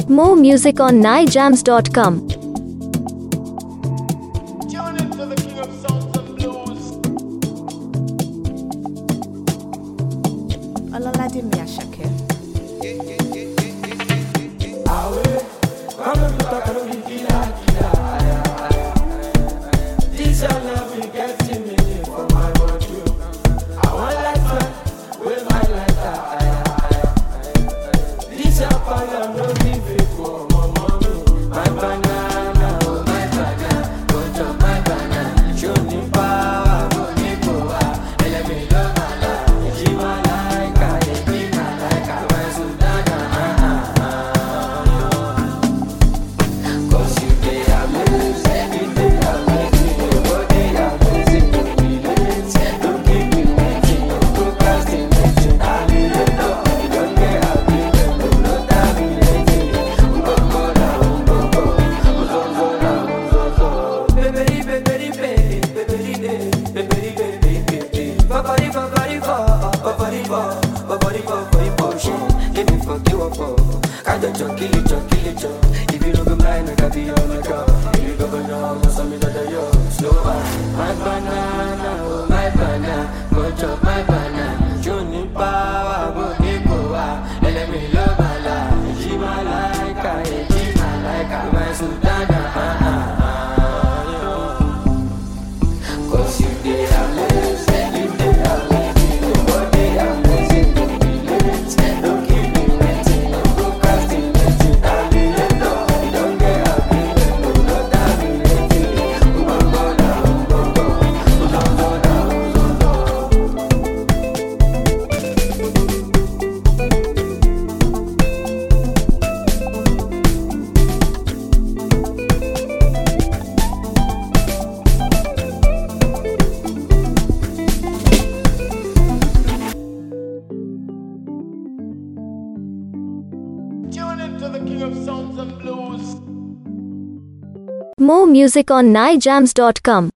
More music on nijams.com. Tune into the king of sounds and blues. Ọlọ́ládé mi Àṣàkẹ́. This your love will get me for my body. I want like fun with my lighter. This your color no give it for my mommy. My banana, oh my banana, go to my banana. Show me power, go me power. Let me love my life. She my like, I be my like, I want Sudana. Cause you dey amazing, every day amazing. Your body amazing, don't be late. Don't keep me waiting, no procrastinating. I need to know, you don't get happy, no terminating. Umbokola, umboko, uzonzola, uzonzo. Beberi, beberi, baby, beberi, beberi, baby, baby. Babari, babari, babari, babari, babari, potion. Give me fuck you up, kind of kill it, If you don't go blind, I can be on my car. If you go banana, must have me that yo slow down. My banana, oh my banana, go chop my banana. Johnny power, go power. Let me love my life. She my like, my Sudana. Cause you dey amazing, you dey amazing. Your body amazing, don't be late. Don't keep me waiting, no procrastinating. I need to know, you don't get happy, no terminating. Umbokola, umboko, uzonzola, uzonzo. Tune into the king of sounds and blues. More music on nijams.com.